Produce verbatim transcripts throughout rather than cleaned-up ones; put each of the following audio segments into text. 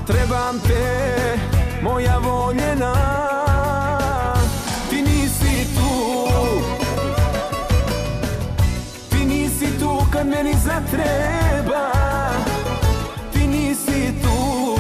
trebam te, moja voljena. Ti nisi tu, ti nisi tu kad meni zatreba. Ti nisi tu,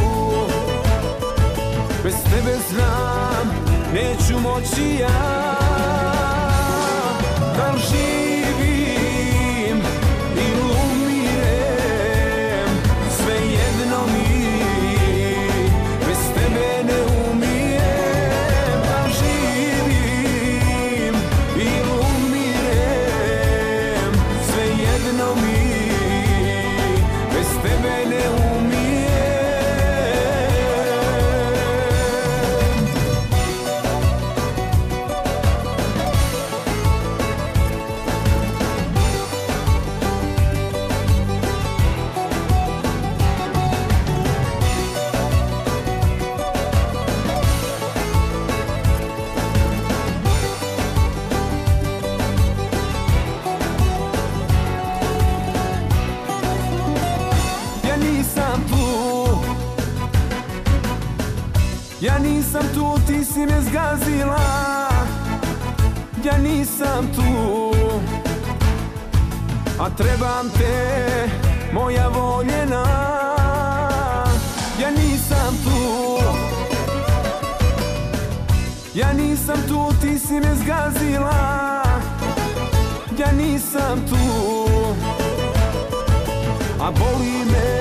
bez tebe znam, neću moći ja. Da li živim ili umirem, svejedno mi, bez tebe ne umijem. Da li živim ili umirem, svejedno mi, bez tebe ne umijem. Ja nisam tu, ti si me zgazila. Ja nisam tu, a trebam te, moja voljena. Ja nisam tu, ja nisam tu, ti si me zgazila. Ja nisam tu, a boli me.